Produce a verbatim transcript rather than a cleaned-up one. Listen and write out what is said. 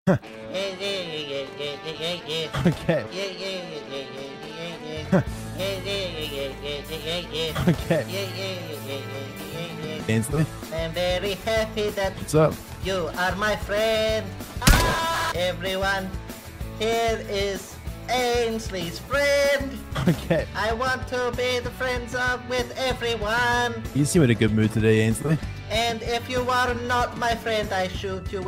Yeah, Yeah, yeah, yeah, yeah, yeah, yeah, yeah. Okay. Yeah, yeah, yeah, yeah, yeah, yeah, yeah. Yeah, yeah, yeah, yeah, yeah, yeah, yeah. Okay. Yeah, yeah, yeah, yeah, yeah, yeah, yeah. Ainsley, I'm very happy that what's up? you are my friend. Everyone, here is Ainsley's friend. Okay. I want to be the friends of with everyone. You seem in a good mood today, Ainsley. And if you are not my friend, I shoot you